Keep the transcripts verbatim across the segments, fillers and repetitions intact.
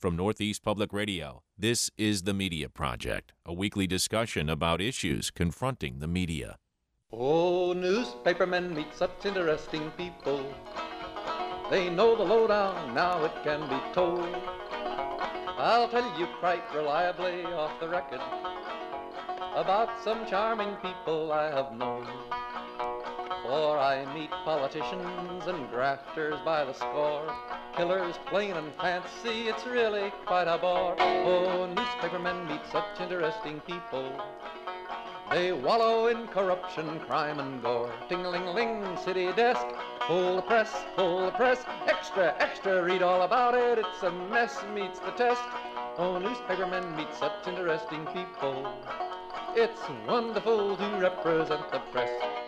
From Northeast Public Radio, this is The Media Project, a weekly discussion about issues confronting the media. Oh, newspapermen meet such interesting people. They know the lowdown, now it can be told. I'll tell you quite reliably off the record about some charming people I have known. For I meet politicians and grafters by the score, killers plain and fancy, it's really quite a bore. Oh, newspapermen meet such interesting people. They wallow in corruption, crime and gore. Ting-a-ling-a-ling, city desk, pull the press, pull the press, extra, extra, read all about it, it's a mess, meets the test. Oh, newspapermen meet such interesting people. It's wonderful to represent the press.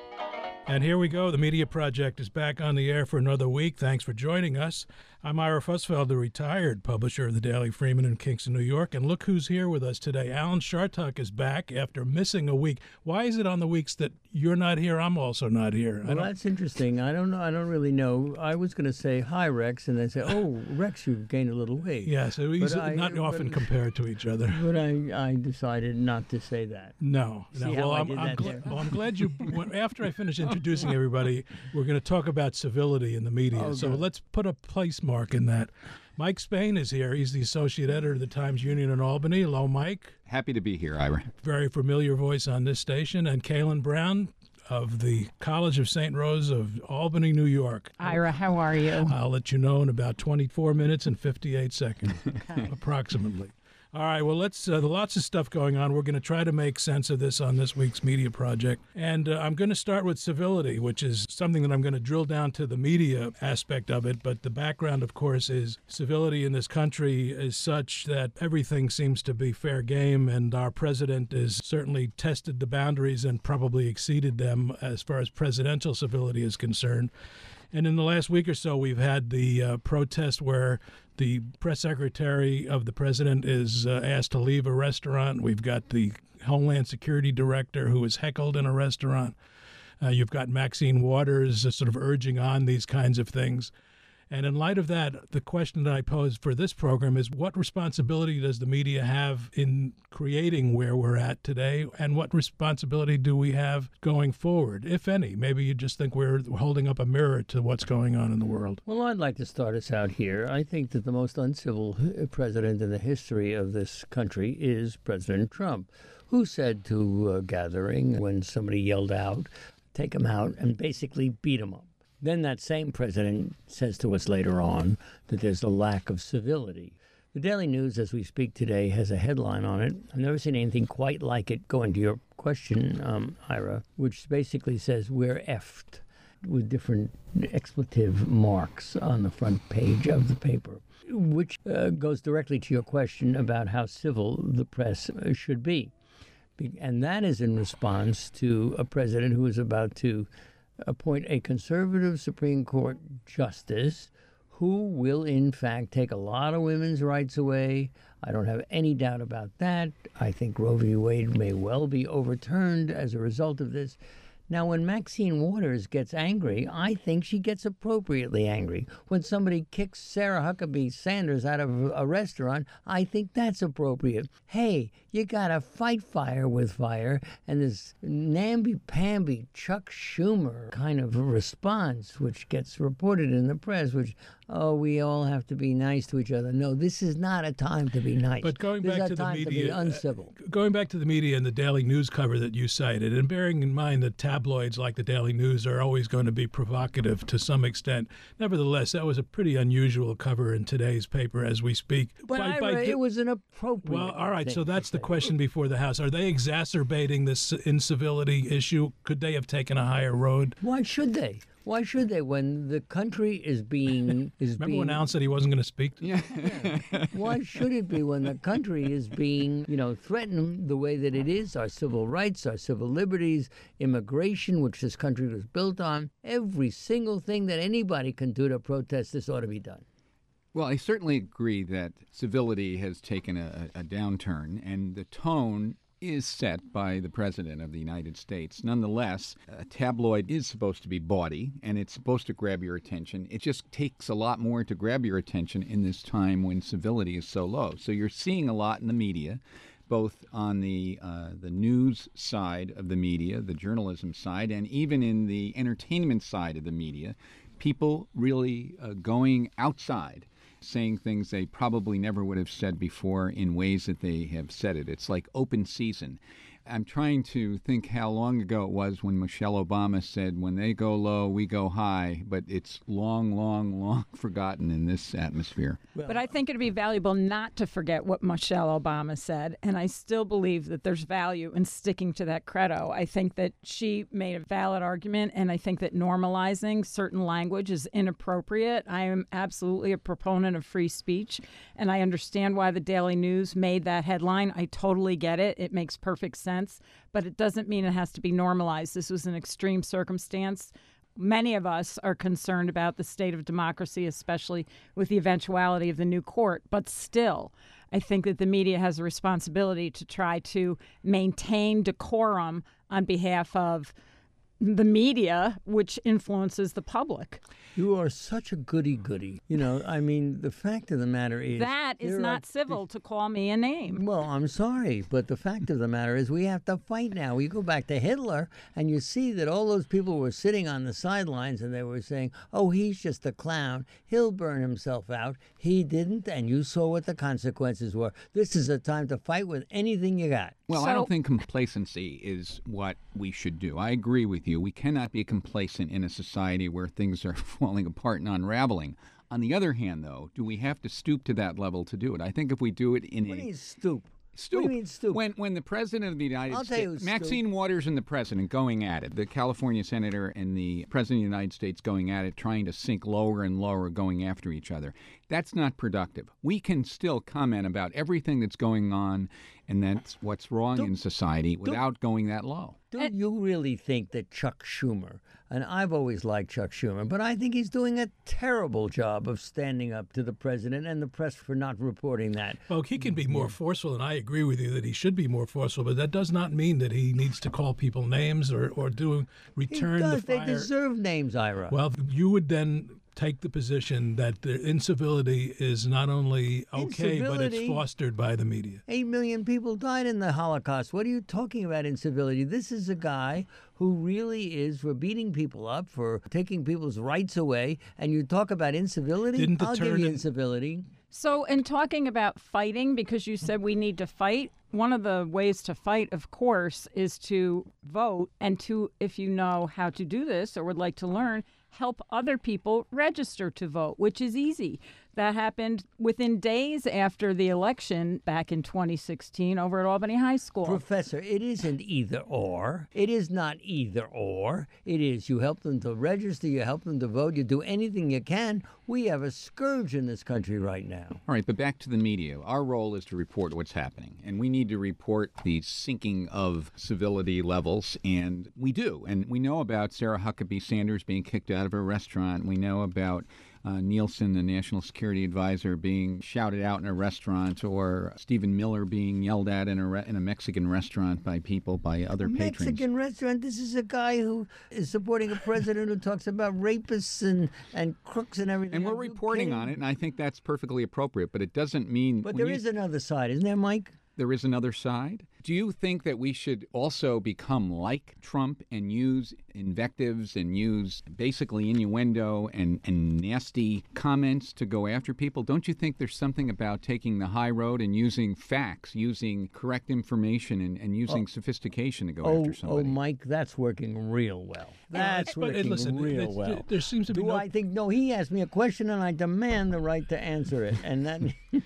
And here we go. The Media Project is back on the air for another week. Thanks for joining us. I'm Ira Fussfeld, the retired publisher of the Daily Freeman in Kingston, New York. And look who's here with us today. Alan Chartock is back after missing a week. Why is it on the weeks that you're not here, I'm also not here? Well, that's interesting. I don't know. I don't really know. I was going to say, hi, Rex, and then say, oh, Rex, you've gained a little weight. Yeah, so he's But I- not often but- compared to each other. But I, I decided not to say that. No. See no. how Well, I I'm, did I'm, that gla- there? well, I'm glad you, when- after I finish introducing everybody, we're going to talk about civility in the media. Oh, so good. let's put a place mark in that. Mike Spain is here. He's the associate editor of the Times Union in Albany. Hello, Mike. Happy to be here, Ira. Very familiar voice on this station. And Kaylin Brown of the College of Saint Rose of Albany, New York. Ira, how are you? I'll let you know in about twenty-four minutes and fifty-eight seconds, approximately. All right, well, let's, uh, lots of stuff going on. We're going to try to make sense of this on this week's Media Project. And uh, I'm going to start with civility, which is something that I'm going to drill down to the media aspect of it. But the background, of course, is civility in this country is such that everything seems to be fair game. And our president has certainly tested the boundaries and probably exceeded them as far as presidential civility is concerned. And in the last week or so, we've had the uh, protest where the press secretary of the president is uh, asked to leave a restaurant. We've got the Homeland Security director who was heckled in a restaurant. Uh, you've got Maxine Waters uh, sort of urging on these kinds of things. And in light of that, the question that I pose for this program is what responsibility does the media have in creating where we're at today? And what responsibility do we have going forward, if any? Maybe you just think we're holding up a mirror to what's going on in the world. Well, I'd like to start us out here. I think that the most uncivil president in the history of this country is President Trump, who said to a gathering when somebody yelled out, take him out, and basically beat him up. Then that same president says to us later on that there's a lack of civility. The Daily News, as we speak today, has a headline on it. I've never seen anything quite like it, going to your question, um, Ira, which basically says we're effed, with different expletive marks on the front page of the paper, which uh, goes directly to your question about how civil the press uh, should be. Be- And that is in response to a president who is about to appoint a conservative Supreme Court justice who will, in fact, take a lot of women's rights away. I don't have any doubt about that. I think Roe v. Wade may well be overturned as a result of this. Now, when Maxine Waters gets angry, I think she gets appropriately angry. When somebody kicks Sarah Huckabee Sanders out of a restaurant, I think that's appropriate. Hey, you got to fight fire with fire, and this namby-pamby Chuck Schumer kind of response, which gets reported in the press, which, oh, we all have to be nice to each other. No, this is not a time to be nice. But going this back is to a the time media, to be uncivil. uh, going back to the media and the Daily News cover that you cited, and bearing in mind that tabloids like the Daily News are always going to be provocative to some extent. Nevertheless, that was a pretty unusual cover in today's paper as we speak. But By- Ira, by di- it was an appropriate Well, all right, thing so to that's the say. question before the House. Are they exacerbating this incivility issue? Could they have taken a higher road? Why should they? Why should they? When the country is being is Remember being when Alan said he wasn't going to speak? Yeah. why should it be when the country is being, you know, threatened the way that it is? Our civil rights, our civil liberties, immigration, which this country was built on. Every single thing that anybody can do to protest this ought to be done. Well, I certainly agree that civility has taken a, a downturn, and the tone is set by the President of the United States. Nonetheless, a tabloid is supposed to be bawdy, and it's supposed to grab your attention. It just takes a lot more to grab your attention in this time when civility is so low. So you're seeing a lot in the media, both on the uh, the news side of the media, the journalism side, and even in the entertainment side of the media, people really uh, going outside, saying things they probably never would have said before in ways that they have said it. It's like open season. I'm trying to think how long ago it was when Michelle Obama said, when they go low, we go high, but it's long, long, long forgotten in this atmosphere. Well, but I think it'd be valuable not to forget what Michelle Obama said, and I still believe that there's value in sticking to that credo. I think that she made a valid argument, and I think that normalizing certain language is inappropriate. I am absolutely a proponent of free speech, and I understand why the Daily News made that headline. I totally get it. It makes perfect sense. But it doesn't mean it has to be normalized. This was an extreme circumstance. Many of us are concerned about the state of democracy, especially with the eventuality of the new court. But still, I think that the media has a responsibility to try to maintain decorum on behalf of the media, which influences the public. You are such a goody-goody. You know, I mean, the fact of the matter is... That is not are, civil to call me a name. Well, I'm sorry, but the fact of the matter is we have to fight now. You go back to Hitler, and you see that all those people were sitting on the sidelines, and they were saying, oh, he's just a clown. He'll burn himself out. He didn't, and you saw what the consequences were. This is a time to fight with anything you got. Well, so, I don't think complacency is what we should do. I agree with you. We cannot be complacent in a society where things are falling apart and unraveling. On the other hand, though, do we have to stoop to that level to do it? I think if we do it in what a... What do you mean stoop? Stoop. What do you mean stoop? When, when the President of the United I'll States... tell you Maxine stoop. Waters and the President going at it. The California Senator and the President of the United States going at it, trying to sink lower and lower, going after each other. That's not productive. We can still comment about everything that's going on, and that's what's wrong Don't, in society without going that low. Do you really think that Chuck Schumer, and I've always liked Chuck Schumer, but I think he's doing a terrible job of standing up to the president and the press for not reporting that. Well, he can be more forceful, and I agree with you that he should be more forceful, but that does not mean that he needs to call people names or, or do return he does. the fire. They deserve names, Ira. Well, you would then take the position that the incivility is not only okay, but it's Incivility? fostered by the media. Eight million people died in the Holocaust. What are you talking about, incivility? This is a guy who really is for beating people up, for taking people's rights away, and you talk about incivility? Didn't the I'll give turn you in- incivility. So in talking about fighting, because you said we need to fight, one of the ways to fight, of course, is to vote, and to, if you know how to do this or would like to learn, help other people register to vote, which is easy. That happened within days after the election back in twenty sixteen over at Albany High School. Professor, it isn't either or. It is not either or. It is you help them to register, you help them to vote, you do anything you can. We have a scourge in this country right now. All right, but back to the media. Our role is to report what's happening, and we need to report the sinking of civility levels, and we do. And we know about Sarah Huckabee Sanders being kicked out of a restaurant. We know about Uh, Nielsen, the national security advisor, being shouted out in a restaurant, or Stephen Miller being yelled at in a re- in a Mexican restaurant by people, by other patrons. Mexican restaurant. This is a guy who is supporting a president who talks about rapists and, and crooks and everything. And we're Are you reporting kidding? on it, and I think that's perfectly appropriate, but it doesn't mean... But when there you- is another side, isn't there, Mike? There is another side. Do you think that we should also become like Trump and use invectives and use basically innuendo and, and nasty comments to go after people? Don't you think there's something about taking the high road and using facts, using correct information, and, and using oh. sophistication to go oh, after somebody? Oh, Mike, that's working real well. That's but, working listen, real it, well. It, there seems to be Do no... I think, no, he asked me a question and I demand the right to answer it. And that...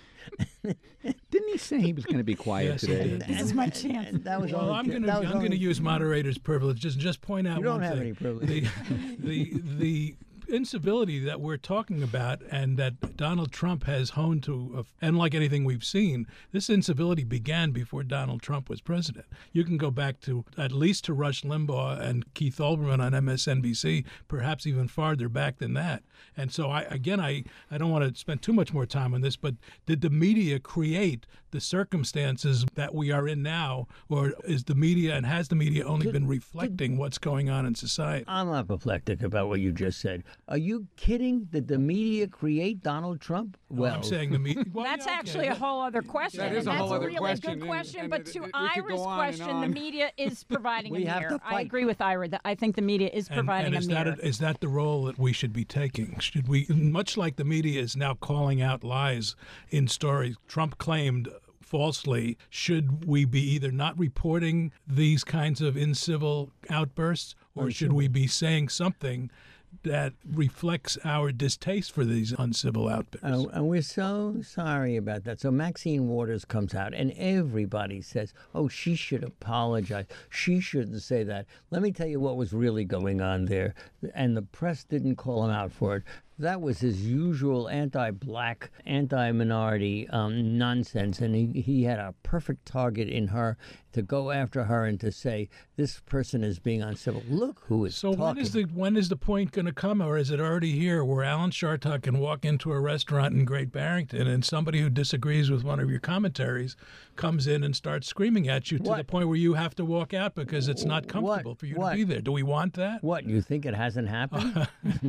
Didn't he say he was going to be quiet Yes, he today? did. This is my chance. That was Well, only, I'm going to that was I'm going to only- use moderator's privilege. Just just point out You don't one have thing. any privilege. The the the incivility that we're talking about and that Donald Trump has honed to, uh, unlike anything we've seen, this incivility began before Donald Trump was president. You can go back to at least to Rush Limbaugh and Keith Olbermann on M S N B C, perhaps even farther back than that. And so, I again, I, I don't want to spend too much more time on this, but did the media create the circumstances that we are in now, or is the media and has the media only been reflecting what's going on in society? I'm apoplectic about what you just said. Are you kidding? Did the media create Donald Trump? Well, I'm saying the media. Well, that's yeah, okay. actually a whole other question. That is and a whole that's other a really question, good and- question. and but it- to it- we could Ira's go on and question, the on. media is providing We a have mirror. to I fight. agree with Ira that I think the media is And- providing and is a mirror. that is that the role that we should be taking? Should we, much like the media is now calling out lies in stories Trump claimed falsely, should we be either not reporting these kinds of incivil outbursts, or should we be saying something that reflects our distaste for these uncivil outbursts? Uh, and we're so sorry about that. So Maxine Waters comes out, and everybody says, oh, she should apologize. She shouldn't say that. Let me tell you what was really going on there. And the press didn't call him out for it. That was his usual anti-black, anti-minority um, nonsense, and he, he had a perfect target in her to go after her and to say, this person is being uncivil. Look who is So talking. when is the when is the point going to come, or is it already here, where Alan Chartock can walk into a restaurant in Great Barrington and somebody who disagrees with one of your commentaries comes in and starts screaming at you to What? the point where you have to walk out because it's not comfortable What? for you What? to be there? Do we want that? What, you think it hasn't happened?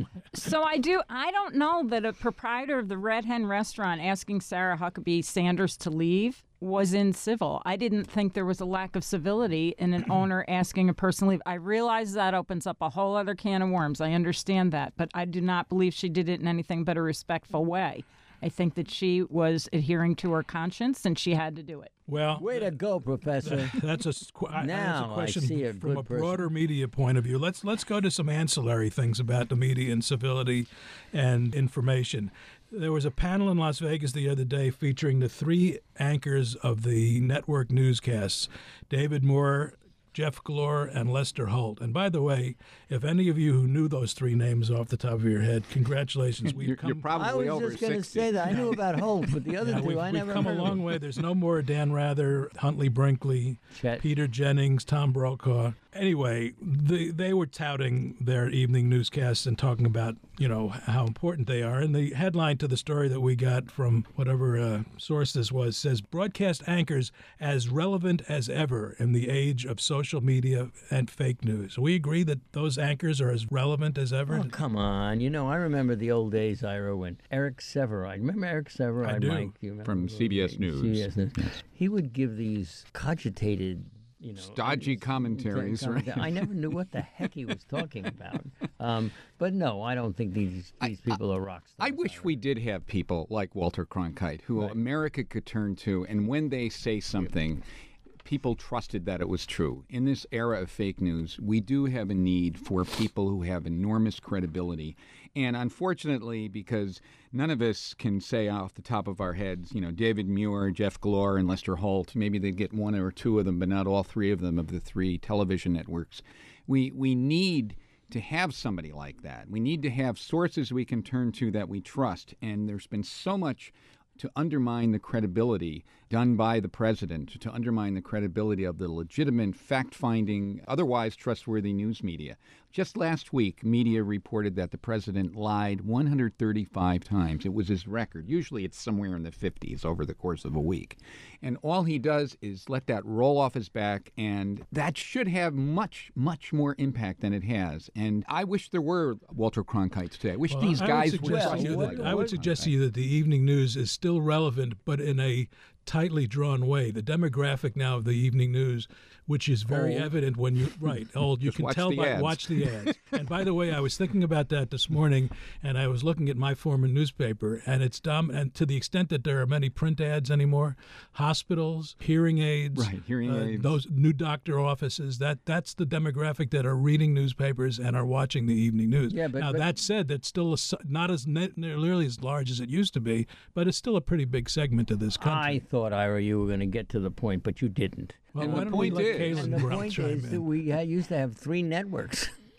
So I do. I don't know that a proprietor of the Red Hen restaurant asking Sarah Huckabee Sanders to leave was incivil. I didn't think there was a lack of civility in an owner asking a person to leave. I realize that opens up a whole other can of worms. I understand that, but I do not believe she did it in anything but a respectful way. I think that she was adhering to her conscience, and she had to do it. Well, Way to go, Professor. That's a, s- qu- I- Now that's a I question see a from good a person. broader media point of view. Let's let's go to some ancillary things about the media and civility and information. There was a panel in Las Vegas the other day featuring the three anchors of the network newscasts, David Moore, Jeff Glor, and Lester Holt. And by the way, if any of you who knew those three names off the top of your head, congratulations. We've You're, come, you're probably I was over just going to sixty. say that. I knew about Holt, but the other Yeah, two we've, I we've never come heard a long of. way. There's no more Dan Rather, Huntley Brinkley, Chet. Peter Jennings, Tom Brokaw. Anyway, they, they were touting their evening newscasts and talking about, you know, how important they are. And the headline to the story that we got from whatever uh, source this was says, broadcast anchors as relevant as ever in the age of social media and fake news. We agree that those anchors are as relevant as ever? Oh, come on. You know, I remember the old days, Ira, when Eric Severide, remember Eric Severide, I do. Mike? You remember From those C B S days? News. C B S News. He would give these cogitated, you know, Stodgy commentaries, right? I never knew what the heck he was talking about. Um, but no, I don't think these these people are rock stars. I wish we did have people like Walter Cronkite who America could turn to, and when they say something, people trusted that it was true. In this era of fake news, we do have a need for people who have enormous credibility. And unfortunately, because none of us can say off the top of our heads, you know, David Muir, Jeff Glor, and Lester Holt, maybe they'd get one or two of them, but not all three of them of the three television networks. We we need to have somebody like that. We need to have sources we can turn to that we trust. And there's been so much to undermine the credibility done by the president, to undermine the credibility of the legitimate, fact-finding, otherwise trustworthy news media. Just last week, media reported that the president lied one hundred thirty-five times. It was his record. Usually it's somewhere in the fifties over the course of a week. And all he does is let that roll off his back, and that should have much, much more impact than it has. And I wish there were Walter Cronkites today. I wish Well, these I guys would were suggest Well, to you like that, I would Walter suggest Cronkite. to you that the evening news is still relevant, but in a tightly drawn way. The demographic now of the evening news, which is very Old. evident when you right old, you Just can watch tell the by ads. watch the ads. And by the way, I was thinking about that this morning, and I was looking at my former newspaper, and it's dumb. And to the extent that there are many print ads anymore, hospitals, hearing aids, Right, hearing uh, aids. those new doctor offices. That that's the demographic that are reading newspapers and are watching the evening news. Yeah, but- now but- that said, that's still a, s- not as ne- nearly as large as it used to be, but it's still a pretty big segment of this country. I thought, Ira, you were going to get to the point, but you didn't. Well, And why the don't we point let is- Kaylin And the Brown point chime is in? that we had, used to have three networks.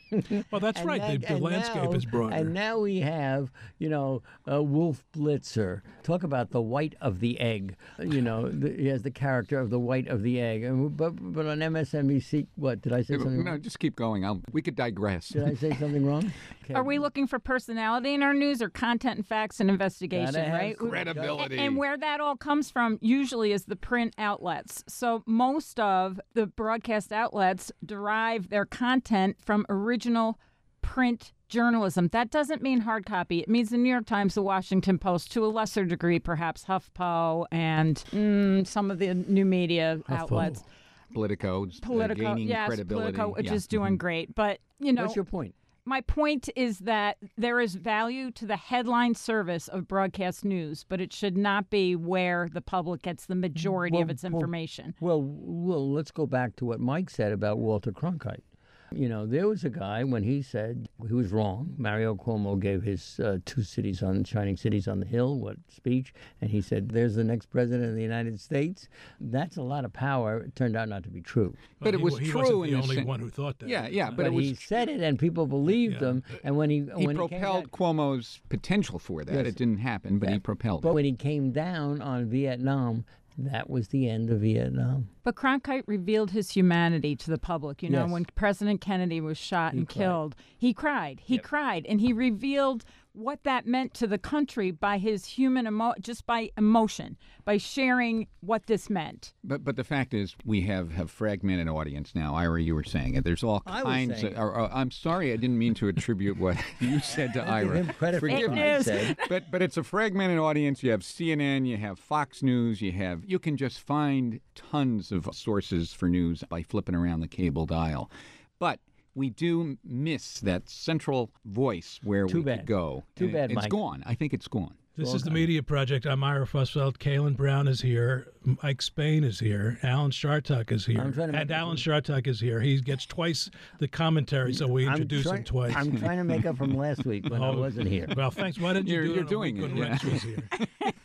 Well, that's And right. that- the the and landscape now- is broader. And now we have, you know, uh, Wolf Blitzer. Talk about the white of the egg. You know, the, he has the character of the white of the egg. And, but but on M S N B C, what did I say something No, wrong? just keep going. I'll, we could digress. Did I say something wrong? Okay. Are we looking for personality in our news or content and facts and investigation, Gotta have right? credibility. And where that all comes from usually is the print outlets. So most of the broadcast outlets derive their content from original print journalism. That doesn't mean hard copy. It means the New York Times, the Washington Post, to a lesser degree, perhaps HuffPo and mm, some of the new media HuffPo. outlets. Politico, uh, Politico, gaining yes, credibility. Politico, which Yeah. is doing Mhm. great. But, you know, What's your point? my point is that there is value to the headline service of broadcast news, but it should not be where the public gets the majority of Well, its well, information. Well, well, let's go back to what Mike said about Walter Cronkite. You know, there was a guy when he said he was wrong. Mario Cuomo gave his uh, two cities on shining cities on the hill, what speech, and he said, "There's the next president of the United States." That's a lot of power. It turned out not to be true. But Well, it he- was he true wasn't in the the only sen- one who thought that. Yeah, yeah, Uh, but But it was he said it, and people believed Yeah. him. And when he he when propelled he came Cuomo's potential for that. Yes. It didn't happen, but he propelled down, but it. when he came down on Vietnam, that was the end of Vietnam. But Cronkite revealed his humanity to the public. You know, Yes. when President Kennedy was shot He and cried. killed, he cried. He cried, and he revealed what that meant to the country by his human emo- just by emotion, by sharing what this meant. But but the fact is, we have, have fragmented audience now. Ira, you were saying it. There's all I was kinds. saying Of, or, or, I'm sorry, I didn't mean to attribute what you said to Give Ira. him credit for Forgive what me. I It is. said. But but it's a fragmented audience. You have C N N, you have Fox News, you have you can just find tons of sources for news by flipping around the cable dial. But we do miss that central voice where Too we bad. could go. Too And bad, It's Mike. gone. I think it's gone. This is the Media Project. I'm Ira Fussfeld. Kalen Brown is here. Mike Spain is here. Alan Shartuck is here. I'm trying to and make- Alan Shartuck is here. He gets twice the commentary, so we I'm introduce try- him twice. I'm trying to make up from last week when I Oh, wasn't here. Well, thanks. Why didn't you You're- do it you're on a doing week it, when yeah. Rex was here?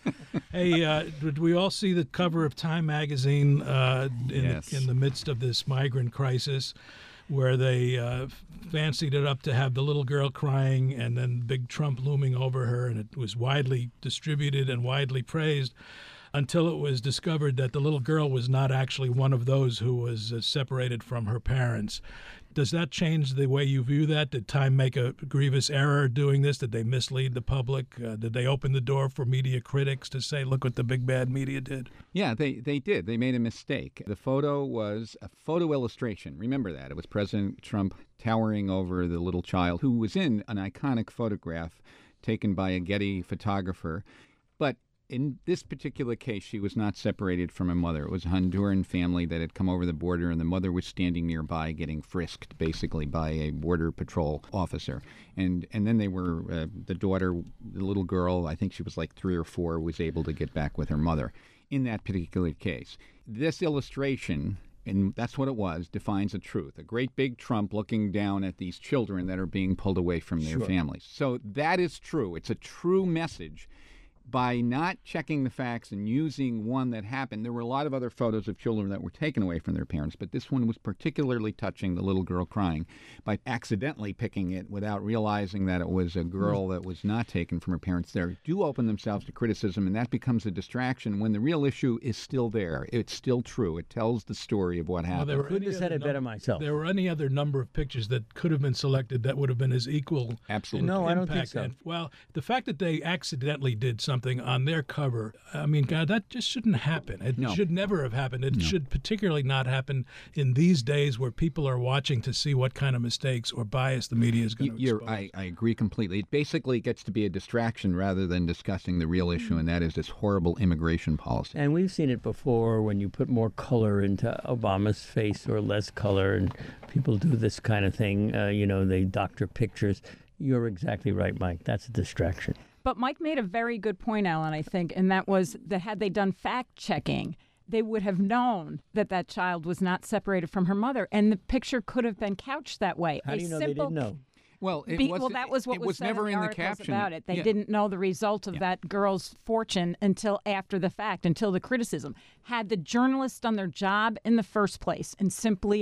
Hey, uh, did we all see the cover of Time magazine uh, in, Yes. the, in the midst of this migrant crisis, where they uh, fancied it up to have the little girl crying and then big Trump looming over her, and it was widely distributed and widely praised until it was discovered that the little girl was not actually one of those who was uh, separated from her parents. Does that change the way you view that? Did Time make a grievous error doing this? Did they mislead the public? Uh, did they open the door for media critics to say, look what the big bad media did? Yeah, they, they did. They made a mistake. The photo was a photo illustration. Remember that. It was President Trump towering over the little child who was in an iconic photograph taken by a Getty photographer. But in this particular case, she was not separated from her mother. It was a Honduran family that had come over the border, and the mother was standing nearby getting frisked, basically, by a Border Patrol officer. And and then they were, uh, the daughter, the little girl, I think she was like three or four, was able to get back with her mother in that particular case. This illustration, and that's what it was, defines a truth. A great big Trump looking down at these children that are being pulled away from their Sure. families. So that is true. It's a true message. By not checking the facts and using one that happened, there were a lot of other photos of children that were taken away from their parents, but this one was particularly touching, the little girl crying, by accidentally picking it without realizing that it was a girl that was not taken from her parents. They do open themselves to criticism, and that becomes a distraction when the real issue is still there. It's still true. It tells the story of what Well, happened. there were Couldn't any have said other it better num- myself. There were any other number of pictures that could have been selected that would have been as equal. Absolutely. No, I don't think impact. so. And, well, the fact that they accidentally did something on their cover, I mean, God, that just shouldn't happen. It No. should never have happened. It should particularly not happen in these days where people are watching to see what kind of mistakes or bias the media is going Y- to You're, expose. I, I agree completely. It basically gets to be a distraction rather than discussing the real issue, and that is this horrible immigration policy. And we've seen it before when you put more color into Obama's face or less color, and people do this kind of thing. Uh, you know, they doctor pictures. You're exactly right, Mike. That's a distraction. But Mike made a very good point, Alan, I think, and that was that had they done fact checking, they would have known that that child was not separated from her mother, and the picture could have been couched that way. How A do you know simple, they didn't know? Well, it Be- was, well, that was what it was, was said never in the, in the articles caption about it. They Yeah. didn't know the result of Yeah. that girl's fortune until after the fact, until the criticism. Had the journalists done their job in the first place and simply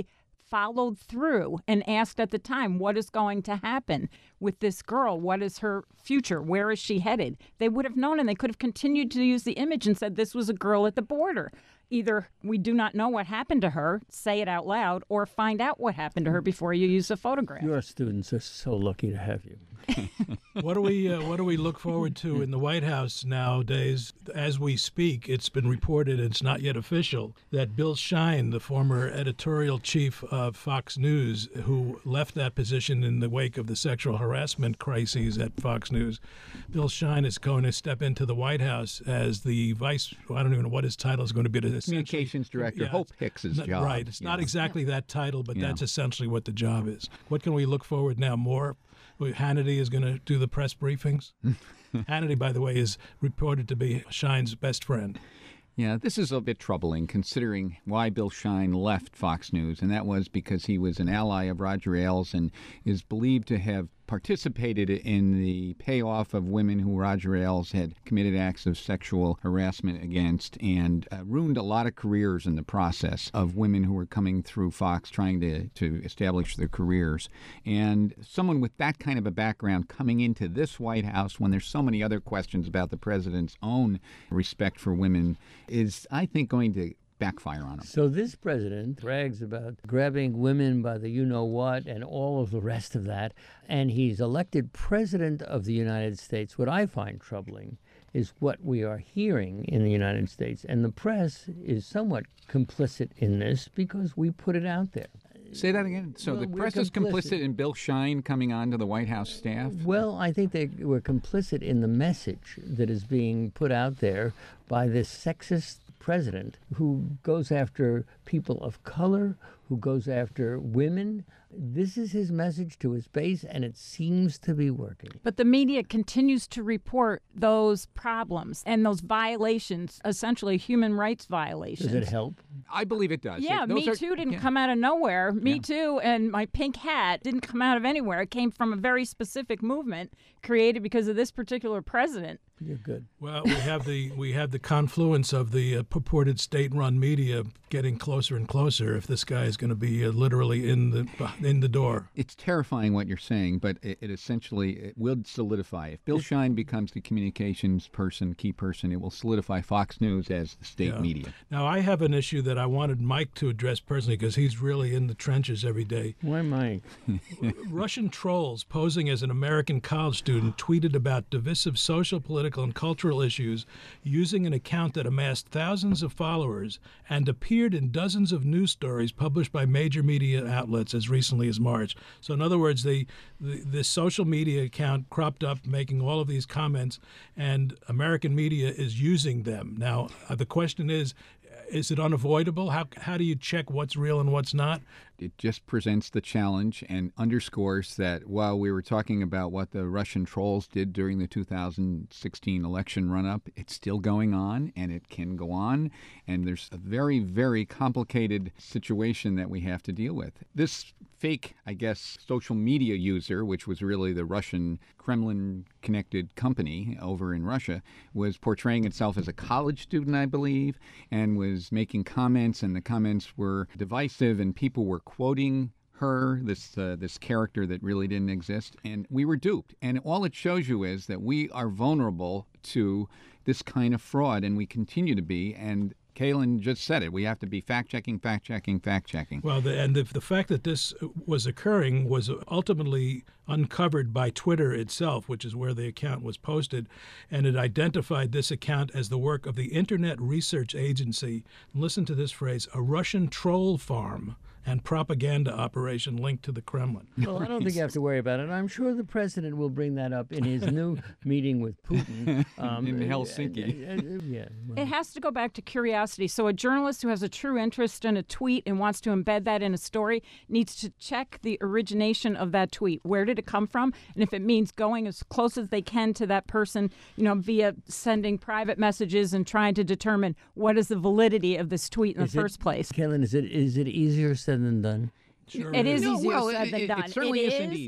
followed through and asked at the time, what is going to happen with this girl? What is her future? Where is she headed? They would have known, and they could have continued to use the image and said this was a girl at the border. Either we do not know what happened to her, say it out loud, or find out what happened to her before you use a photograph. Your students are so lucky to have you. What do we uh, what do we look forward to in the White House nowadays? As we speak, it's been reported, it's not yet official, that Bill Shine, the former editorial chief of Fox News, who left that position in the wake of the sexual harassment crises at Fox News, Bill Shine is going to step into the White House as the vice, I don't even know what his title is going to be. To Communications director, yeah, Hope Hicks's not, job. Right. It's not yeah. exactly that title, but Yeah. that's essentially what the job is. What can we look forward now? More? Hannity is going to do the press briefings. Hannity, by the way, is reported to be Shine's best friend. Yeah, this is a bit troubling considering why Bill Shine left Fox News, and that was because he was an ally of Roger Ailes and is believed to have participated in the payoff of women who Roger Ailes had committed acts of sexual harassment against and uh, ruined a lot of careers in the process of women who were coming through Fox trying to, to establish their careers. And someone with that kind of a background coming into this White House when there's so many other questions about the president's own respect for women is, I think, going to backfire on him. So this president brags about grabbing women by the you-know-what and all of the rest of that, and he's elected president of the United States. What I find troubling is what we are hearing in the United States, and the press is somewhat complicit in this because we put it out there. Say that again. So Well, the we're press is complicit. complicit in Bill Shine coming on to the White House staff? Well, I think they were complicit in the message that is being put out there by this sexist president who goes after people of color, who goes after women. This is his message to his base, and it seems to be working. But the media continues to report those problems and those violations, essentially human rights violations. Does it help? I believe it does. Yeah, It- those Me are- Too didn't yeah. come out of nowhere. Me Yeah. Too and my pink hat didn't come out of anywhere. It came from a very specific movement created because of this particular president. You're good. Well, we have the we have the confluence of the uh, purported state-run media getting closer and closer. If this guy is going to be uh, literally in the in the door, It's terrifying what you're saying, but it, it essentially it will solidify. If Bill Shine becomes the communications person, key person, it will solidify Fox News as the state Yeah. media. Now, I have an issue that I wanted Mike to address personally because he's really in the trenches every day. Why, Mike? Russian trolls posing as an American college student tweeted about divisive social, political, and cultural issues using an account that amassed thousands of followers and appeared in dozens of news stories published by major media outlets as recently as March. So, in other words, the, the this social media account cropped up making all of these comments, and American media is using them. Now, uh, the question is, is it unavoidable? How how do you check what's real and what's not? It just presents the challenge and underscores that while we were talking about what the Russian trolls did during the two thousand sixteen election run-up, it's still going on, and it can go on, and there's a very, very complicated situation that we have to deal with. This fake, I guess, social media user, which was really the Russian Kremlin-connected company over in Russia, was portraying itself as a college student, I believe, and was making comments, and the comments were divisive, and people were quoting her, this uh, this character that really didn't exist, and we were duped. And all it shows you is that we are vulnerable to this kind of fraud, and we continue to be. And Kaylin just said it. We have to be fact-checking, fact-checking, fact-checking. Well, the, and the, the fact that this was occurring was ultimately uncovered by Twitter itself, which is where the account was posted, and it identified this account as the work of the Internet Research Agency. Listen to this phrase, a Russian troll farm and propaganda operation linked to the Kremlin. Well, I don't think you have to worry about it. I'm sure the president will bring that up in his new meeting with Putin. Um, In Helsinki. uh, uh, uh, yeah. well, It has to go back to curiosity. So a journalist who has a true interest in a tweet and wants to embed that in a story needs to check the origination of that tweet. Where did it come from? And if it means going as close as they can to that person, you know, via sending private messages and trying to determine what is the validity of this tweet in is the it- first place. Kellen, is it is it easier said than done? Sure It is No, easier well, said it, than it- done. it certainly It isn't is, easy.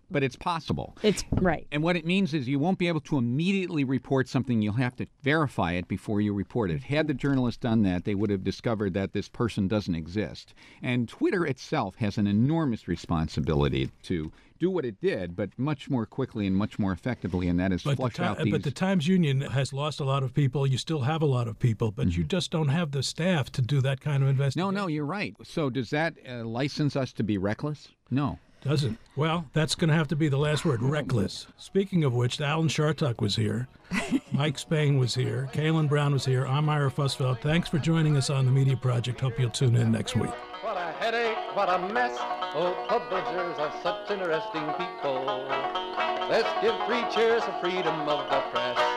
but it's possible. It's right. And what it means is you won't be able to immediately report something. You'll have to verify it before you report it. Had the journalist done that, they would have discovered that this person doesn't exist. And Twitter itself has an enormous responsibility to do what it did, but much more quickly and much more effectively, and that is But flush the, ti- out these... but the Times Union has lost a lot of people. You still have a lot of people, but you just don't have the staff to do that kind of No, investigation. no, you're right. So does that uh, license us to be reckless? No. Doesn't. Well, that's going to have to be the last word, reckless. Speaking of which, Alan Chartuck was here. Mike Spain was here. Kalen Brown was here. I'm Ira Fussfeld. Thanks for joining us on the Media Project. Hope you'll tune in next week. What a headache, what a mess. Oh, publishers are such interesting people. Let's give three cheers for freedom of the press.